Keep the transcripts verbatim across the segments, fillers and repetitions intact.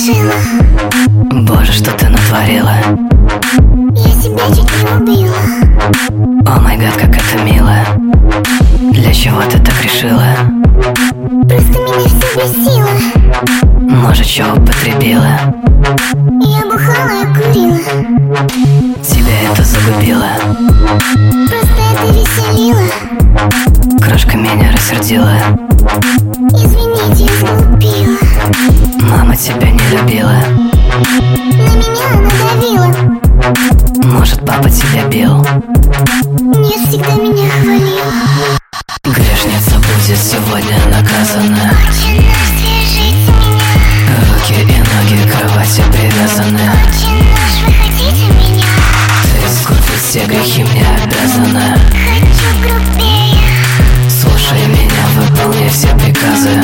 решила. Боже, что ты натворила? Я себя чуть не убила. О май гад, как это мило. Для чего ты так решила? Просто меня все бесило. Может, чего употребила? Я бухала и курила. Тебя это загубило. Просто это веселило. Крошка меня рассердила. Извините, я сглупила. Мама тебя не любила. На меня она давила. Может, папа тебя бил? Нет, всегда меня хвалил. Грешница будет сегодня наказана. Очень наш, свяжите меня. Руки и ноги к кровати привязаны. Очень наш, вы хотите меня? Ты искупить все грехи мне обязана. Хочу грубее. Слушай меня, выполняй все приказы.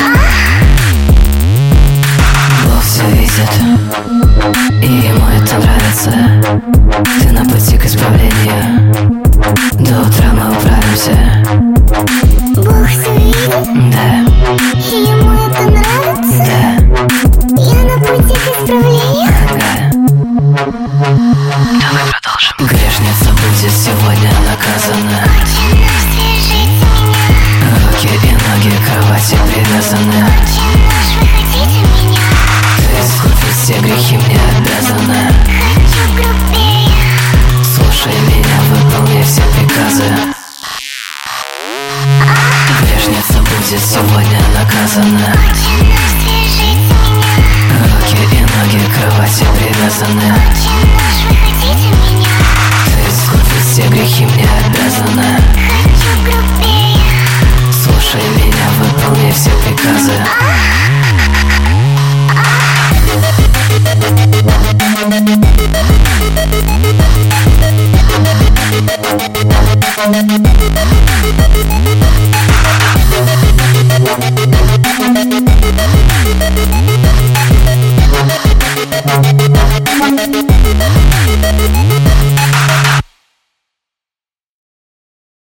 Бог все видит, и ему это нравится. Ты на пути к исправлению. До утра мы управимся. Бог все видит, Да, и ему это нравится. да, Я на пути к исправлению. ага. Давай продолжим. Грешница будет сегодня наказана. Очень наш, свяжите меня. Руки и ноги к кровати привязаны. Очень наш, вы хотите меня? Ты искупить все грехи мне обязана. Хочу грубее. Слушай меня, выполняй все приказы. Грешница будет сегодня наказана. Очень наш, свяжите меня. Руки и ноги к кровати привязаны. Очень наш, вы хотите меня? Ты искупить все грехи мне обязана. Хочу грубее. Слушай меня, выполняй все приказы. Thank you.